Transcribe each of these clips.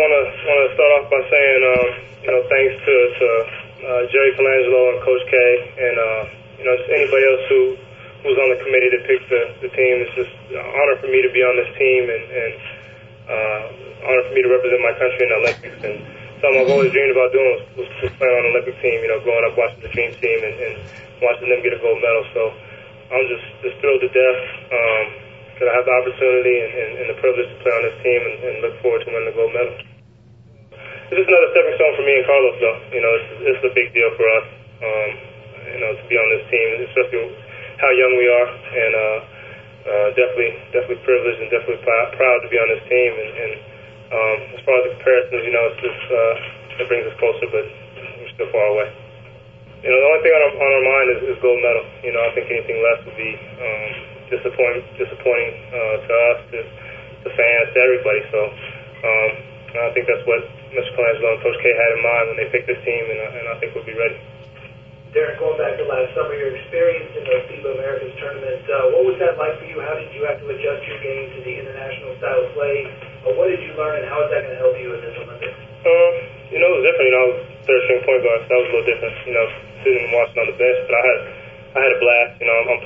want to start off by saying, thanks to Jerry Colangelo and Coach K, and just anybody else who's on the committee that picked the team. It's just an honor for me to be on this team, and honor for me to represent my country in the Olympics. And something I've always dreamed about doing was playing on an Olympic team. Growing up watching the Dream Team and watching them get a gold medal. So I'm just thrilled to death that I have the opportunity and the privilege to play on this team, and look forward to winning the gold medal. It's just another stepping stone for me and Carlos, though. It's a big deal for us, to be on this team, especially how young we are, and definitely privileged and definitely proud to be on this team. And as far as the comparisons, it brings us closer, but we're still far away. The only thing on our mind is gold medal. I think anything less would be disappointing to us, to the fans, to everybody. So I think that's what Mr. Colangelo and Coach K had in mind when they picked this team, and I think we'll be ready. Darren, going back to last summer, your experience in the FIBA Americas tournament, what was that like for you? How did you have to adjust your game to the international style of play? What did you learn, and how is that going to help you in this Olympics? It was different. I was third-string point guard, so that was a little different. Sitting and watching on the bench, but I had a blast.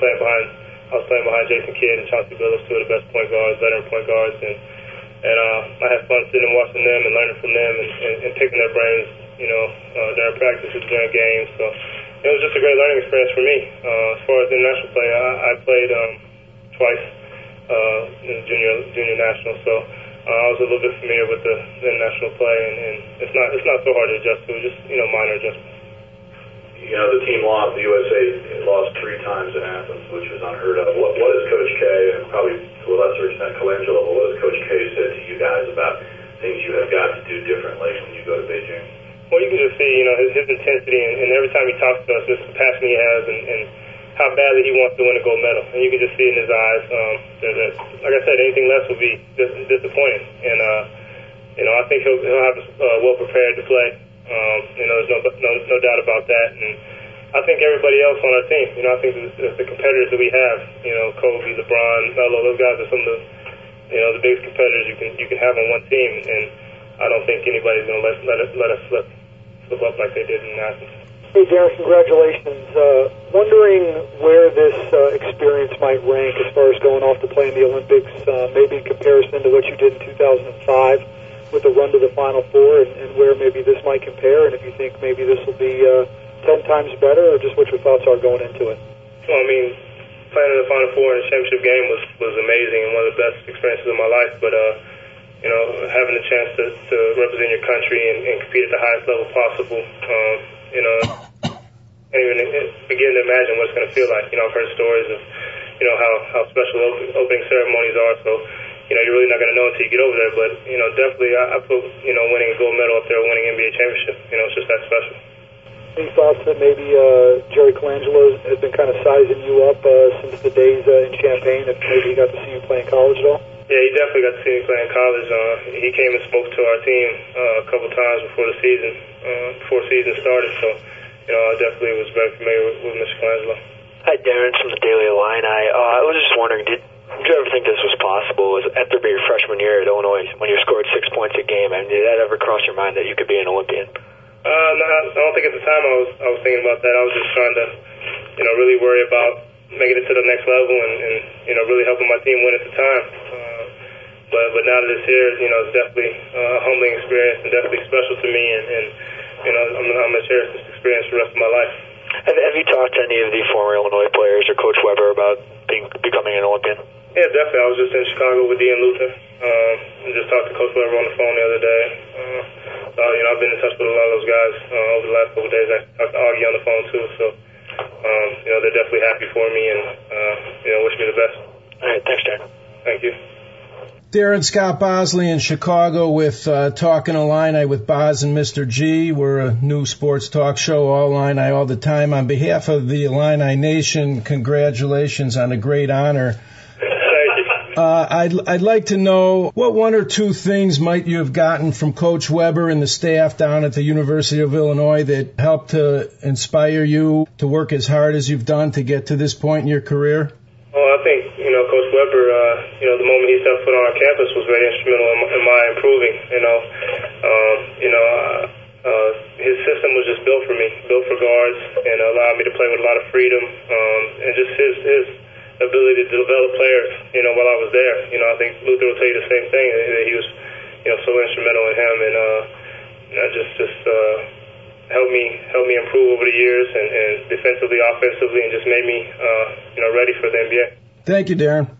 I was playing behind Jason Kidd and Chauncey Billups, two of the best point guards, veteran point guards, and I had fun sitting and watching them and learning from them and picking their brains, during practices, during games. So it was just a great learning experience for me. As far as international play, I played twice in junior national, so I was a little bit familiar with the international play, and it's not so hard to adjust to. Just minor adjustments. The team lost. The USA lost 3 times in Athens, which was unheard of. What has Coach K, and probably to a lesser extent Colangelo, but what has Coach K said to you guys about things you have got to do differently when you go to Beijing? Well, you can just see, his intensity, and every time he talks to us, just the passion he has, and how badly he wants to win a gold medal. And you can just see in his eyes that, like I said, anything less would be disappointing. And I think he'll have us well prepared to play. There's no doubt about that. And I think everybody else on our team, I think the competitors that we have, Kobe, LeBron, Melo, those guys are some of the biggest competitors you can have on one team. And I don't think anybody's going to let us slip up like they did in Athens. Hey, Darren, congratulations. Wondering where this experience might rank as far as going off to play in the Olympics, maybe in comparison to what you did in 2005 with the run to the Final Four, and where maybe this might compare, and if you think maybe this will be 10 times better, or just what your thoughts are going into it. Well, playing in the Final Four in the championship game was amazing and one of the best experiences of my life, but having the chance to represent your country and compete at the highest level possible, can't even begin to imagine what it's going to feel like. I've heard stories of, how special opening ceremonies are, so, you're really not going to know until you get over there, but, definitely I put, winning a gold medal up there, winning NBA championship, it's just that special. Any thoughts that maybe Jerry Colangelo has been kind of sizing you up since the days in Champaign, if maybe he got to see you play in college at all? Yeah, he definitely got to see me play in college. He came and spoke to our team a couple times before season started, so, I definitely was very familiar with Mr. Colangelo. Hi, Darren, from the Daily Illini. I was just wondering, did you ever think this was possible after your freshman year at Illinois when you scored 6 points a game? Did that ever cross your mind that you could be an Olympian? No, I don't think at the time I was thinking about that. I was just trying to, really worry about making it to the next level and really helping my team win at the time. But now that it's here, it's definitely a humbling experience and definitely special to me, and I'm going to cherish this experience for the rest of my life. Have you talked to any of the former Illinois players or Coach Weber about becoming an Olympian? Yeah, definitely. I was just in Chicago with Dean Luther. And just talked to Coach Weber on the phone the other day. So, I've been in touch with a lot of those guys over the last couple of days. I talked to Augie on the phone, too. So, they're definitely happy for me and, wish me the best. All right. Thanks, Darren. Thank you. Darren Scott Bosley in Chicago with Talking Illini with Boz and Mr. G. We're a new sports talk show, all Illini all the time. On behalf of the Illini Nation, congratulations on a great honor. I'd like to know what one or two things might you have gotten from Coach Weber and the staff down at the University of Illinois that helped to inspire you to work as hard as you've done to get to this point in your career? Well, I think, Coach Weber, the moment he stepped foot on our campus was very instrumental in my improving. and allowed me to play with a lot of freedom, and just his ability to develop players, while I was there. I think Luther will tell you the same thing, that he was, so instrumental in him, and just helped me improve over the years, and defensively, offensively, and just made me, ready for the NBA. Thank you, Darren.